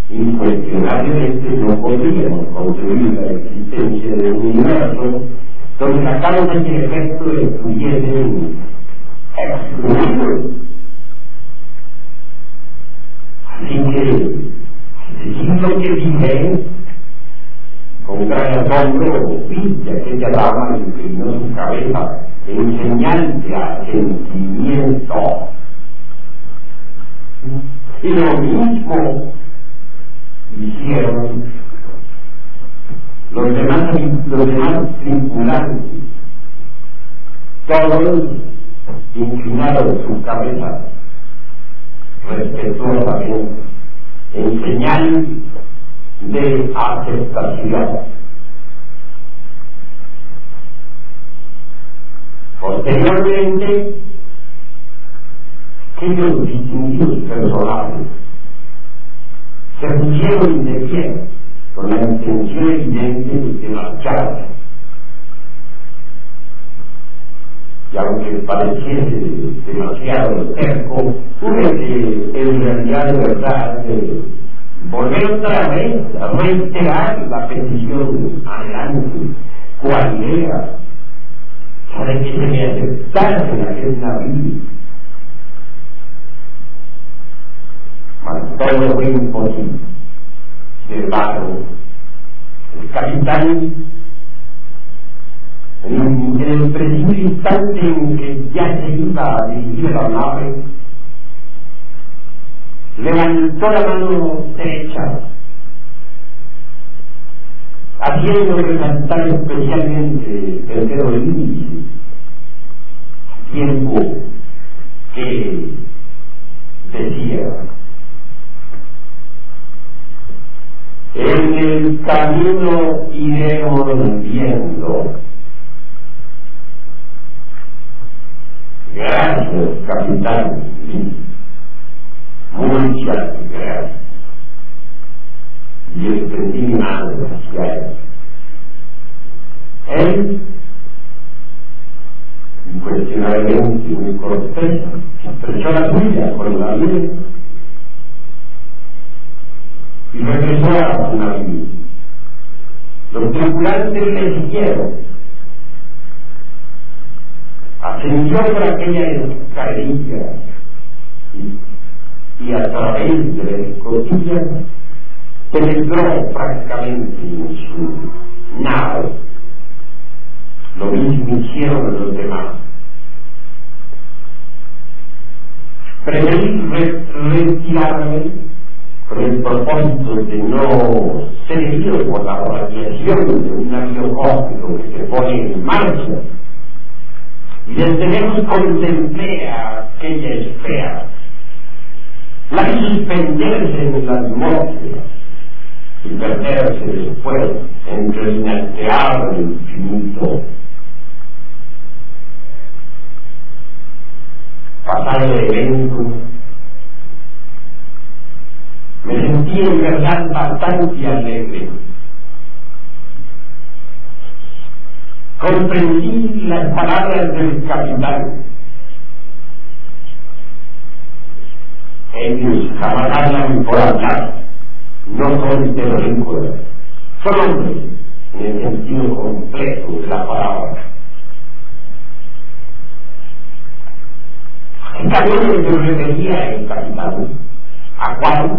Incuestionablemente no podríamos concluir la existencia de un universo donde la causa y el efecto estuviesen excluidos. Así que, el siglo que vive, con gran asombro, vi que aquella dama inclinó su cabeza en señal de asentimiento. Y lo mismo hicieron los demás tripulantes, todos inclinaron su cabeza respetuosamente en señal de aceptación. Posteriormente, aquellos distinguidos personajes se pusieron de pie con la intención evidente de marchar, y aunque pareciese demasiado cerco, tuve que en realidad de verdad volver otra vez a reiterar la petición adelante, cual era para que se me aceptara en aquel navío. Mas todo fue imposible. Sin embargo, el capitán, en el preciso instante en que ya se iba a dirigir la nave, levantó la mano derecha, haciendo resaltar especialmente el dedo del índice, a tiempo que decía: en el camino iremos viendo. Gracias, capitán. Muchas gracias. Y extendí mi mano hacia él. Él, incuestionablemente muy cortés, estrechó la suya con la mía y regresó a su navío. Los tripulantes le siguieron. Ascendió por aquella escalerilla y a través de la escotilla penetró francamente en su nave. Lo mismo hicieron los demás. Preferí retirarme con el propósito de no ser herido por la radiación de un navío cósmico que se pone en marcha. Y desde lejos contemplé a aquella esfera, la vi suspenderse en la atmósfera y perderse después entre el inalterable infinito. Pasado el evento, me sentí en verdad bastante alegre. Comprendí las palabras del capitán. Ellos jamás hablan por hablar, no son terrorícolas, son hombres en el sentido completo de la palabra. ¿A qué se refería el capitán? ¿A cuál?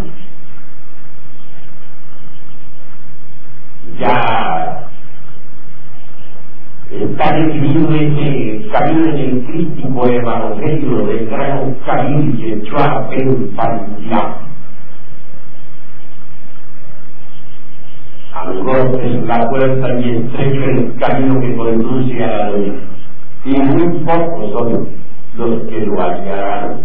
Ya está definido ese camino en el crítico evangelio del gran Khalil Yeshua Ben Parizia. Angosto es la puerta y estrecho el camino que conduce a la luz, y muy pocos son los que lo hallarán.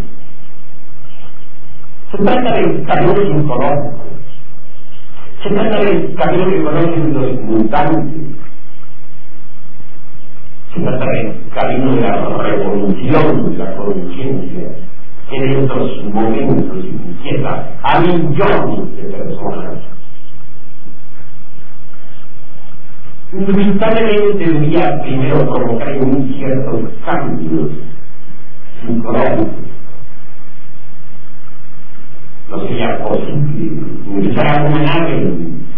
Se trata del camino incológico, se trata del camino que conocen los mutantes, se trata del camino de la revolución de la conciencia, que en estos momentos inquieta a millones de personas. Inevitablemente debía primero provocar en mí ciertos cambios psicológicos. No sería posible ingresar a una nave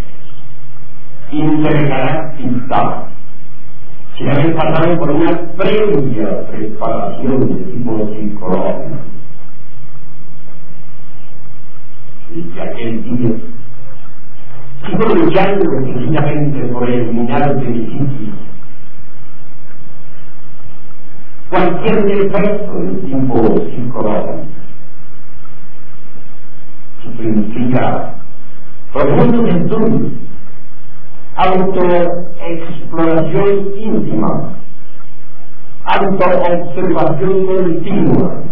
intergaláctica sin haber pasado por una previa preparación de tipo psicológico. Desde aquel día sigo luchando precisamente por eliminar de mi psiquis cualquier defecto de tipo psicológico. Significa profundos estudios, autoexploración íntima, autoobservación continua,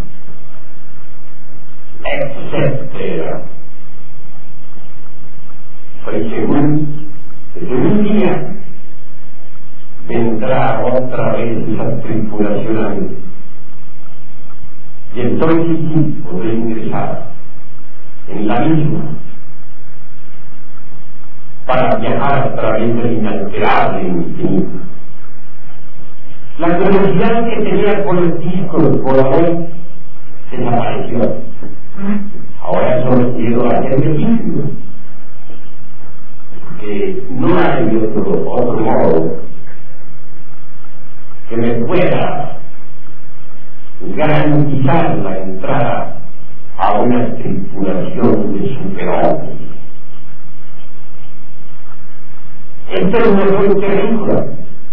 etc. Soy seguro que un día vendrá otra vez esa tripulación a mí, y entonces sí podré ingresar en la misma para viajar a través del inalterable infinito. La curiosidad que tenía por el disco del volador desapareció. Ahora solo quiero hacer ejercicio, porque no hay otro modo que me pueda garantizar la entrada a una tripulación de superhombres. Esto no son películas,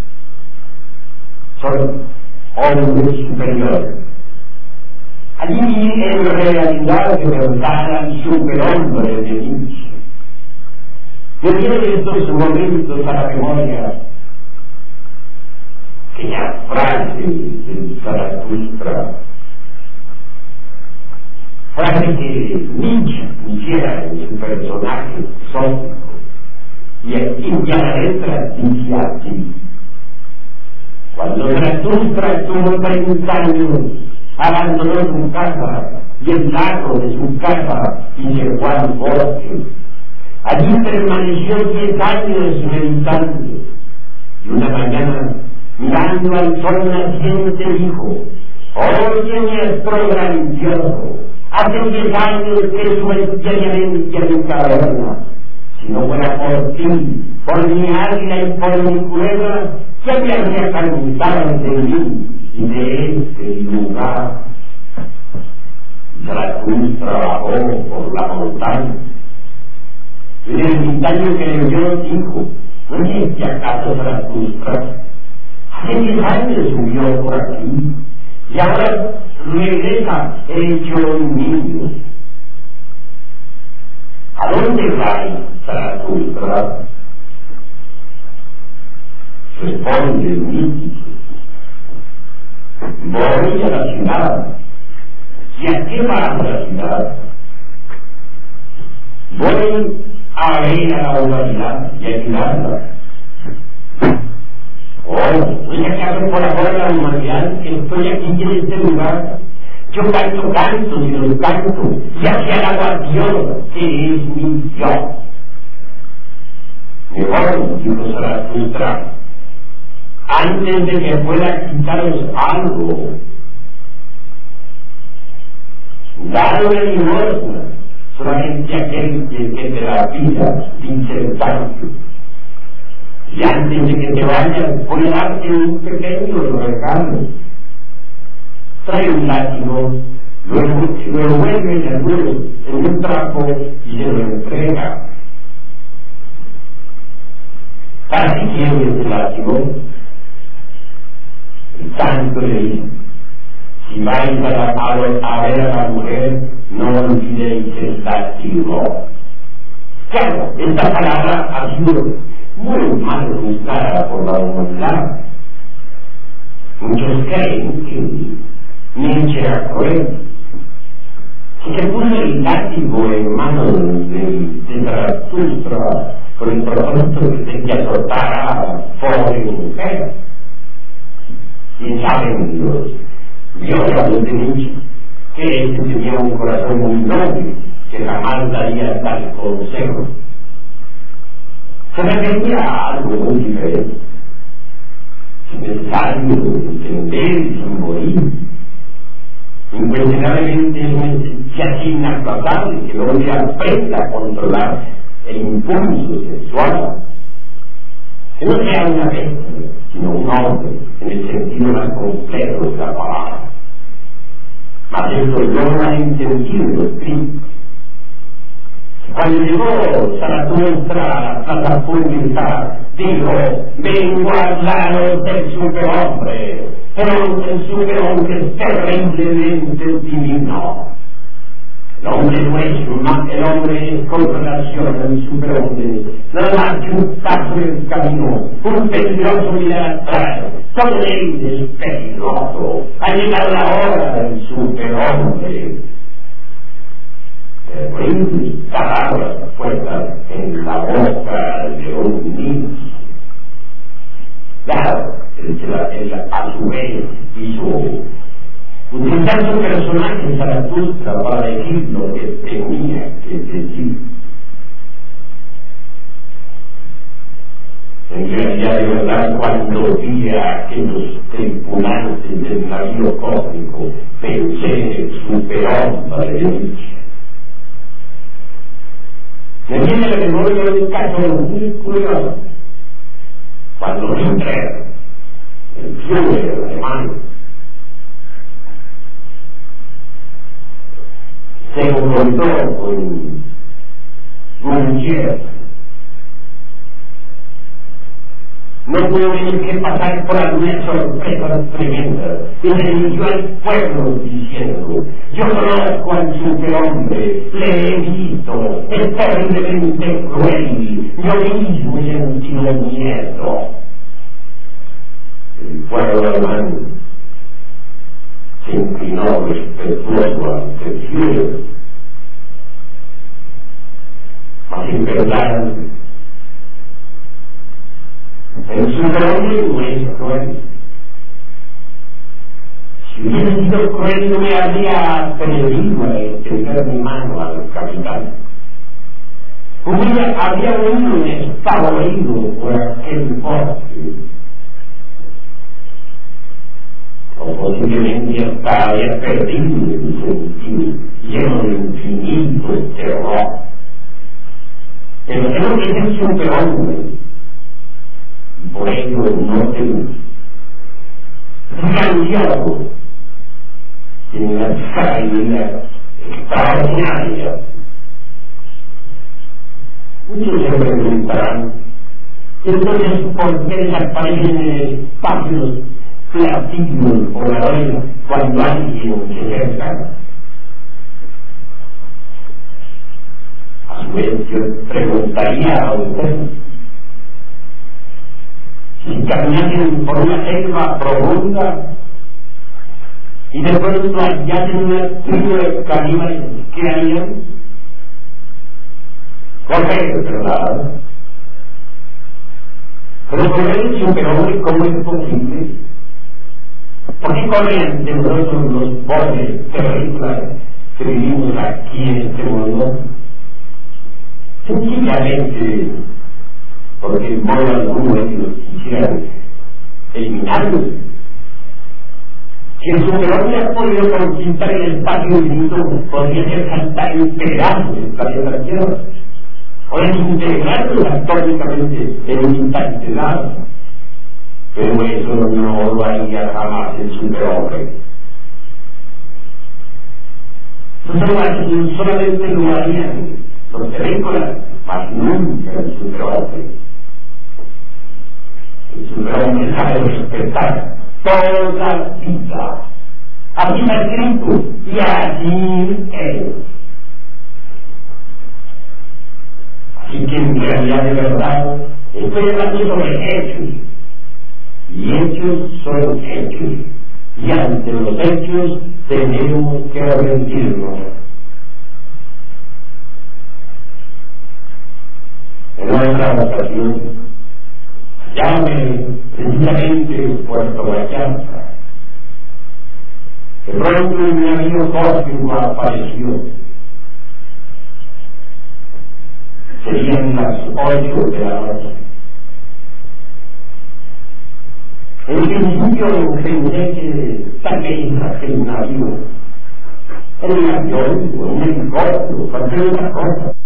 son hombres superiores. Allí en realidad de verdad hay superhombres de Nietzsche. Yo quiero estos momentos a la memoria aquella frase de Zaratustra, frase que Nietzsche pusiera en su personaje sófico, y aquí ya la letra dice así: cuando Zaratustra tuvo 30 años, abandonó su casa y el lago de su casa y se fue al bosque. Allí permaneció 10 años meditando, y una mañana, mirando al sol naciente, dijo: oye, maestro grandioso, hace 10 años que sueño diariamente a mi caverna. Si no fuera por ti, por mi águila y por mi culebra, ya me habría cansado de mí y de este lugar. Zaratustra bajó por la montaña. En el ermitaño que le oyó dijo: oye, ¿y acaso Zaratustra? Hace 10 años subió por aquí y ahora regresa hecho un niño. ¿A dónde va Zaratustra? Responde el mítico: voy a la ciudad. ¿Y a qué va a la ciudad? Voy a ver a la humanidad y a ayudarla. Oh, ¿y acaso por ahora la humanidad que estoy aquí en este lugar? Yo canto cantos y los canto, y hacia la guardián que es mi yo. Mejor, dijo Zaratustra, antes de que pueda quitaros algo, dar una limosna, solamente aquel que te la pida, dice el santo. Y antes de que te vayas, voy a darte un pequeño regalo. Trae un látigo, lo envuelve en un trapo y se lo entrega. ¿Para qué quieres el látigo? El santo le dice: si vais a ver a la mujer, no olvidéis el látigo. Claro, esta palabra ha sido muy mal usada por la humanidad. Muchos creen que Nietzsche era cruel. Si se puso el látigo en manos de Zaratustra con el propósito de que azotara a la pobre mujer. Y saben los biólogos de Nietzsche que él tenía un corazón muy noble, que jamás daría tal consejo. Se refería a algo muy diferente. Es necesario entender y morir. Incuestionablemente es así inaplazable que el hombre aprenda a controlar el impulso sexual, que no sea una bestia, sino un hombre en el sentido más completo de la palabra. Mas esto no lo ha entendido el espíritu. Cuando llegó Zaratustra a la plaza pública, dijo: vengo a hablaros del superhombre, pero el superhombre es terriblemente divino. El hombre no es el hombre con relación al superhombre, nada más que un paso del camino, un peligroso mirar atrás, todo él es peligroso. Ha llegado la hora del superhombre. Terribles palabras puestas en la boca de un niño. Claro, él a su vez hizo, utilizando su personaje Zaratustra para decir lo que tenía que decir. En realidad, de verdad, cuando vi a aquellos tripulantes del navío cósmico, pensé en el superhombre de Nietzsche. Me viene la memoria de un caso muy curioso. Cuando Hitler, el Führer alemán, se encontró con Gurdjieff, no pudo venir que pasar por alguna sorpresa tremenda y se dirigió al pueblo diciendo: yo conozco al superhombre, le he visto, es terriblemente cruel, yo mismo he sentido miedo. El pueblo alemán se inclinó respetuoso ante el Führer, mas en verdad el superhombre no es cruel. Si hubiera sido cruel, no me habría atrevido a extender mi mano al capitán. Habría uno despavorido por aquel bosque, o posiblemente hasta había perdido el sentido, lleno de infinito terror. Pero creo que es el superhombre. Por ello no tenemos un diálogo en una caída extraordinaria. Muchos se preguntarán: entonces, ¿por qué desaparecen espacios platillos o la cuando alguien se acerca? A su vez, yo preguntaría a ustedes: si caminasen por una selva profunda y de pronto hallasen una tribu de caníbales, ¿qué harían? Correr, ¿verdad? Pero correr el superhombre, ¿cómo es posible? ¿Por qué corren de nosotros los pobres terrícolas que vivimos aquí en este mundo? Sencillamente porque el modo alguno de ellos quisieran eliminarlos. Si el superhombre ha podido conquistar el espacio infinito, podría ser saltar en pedazos el planeta Tierra, o desintegrarlo atómicamente en un instante dado. Pero eso no lo haría jamás el superhombre. Solamente lo harían los terrícolas, mas nunca el superhombre. El superhombre sabe respetar toda vida. Así está escrito, y así es. Así que en realidad, de verdad, estoy hablando sobre hechos. Y hechos son hechos. Y ante los hechos tenemos que rendirnos. En otra ocasión, llame precisamente Puerto Vallarta. De pronto un navío cósmico apareció. Serían las 8 de la noche. En principio pensé que tal vez aquel navío en un avión o en un helicóptero, cualquier otra cosa.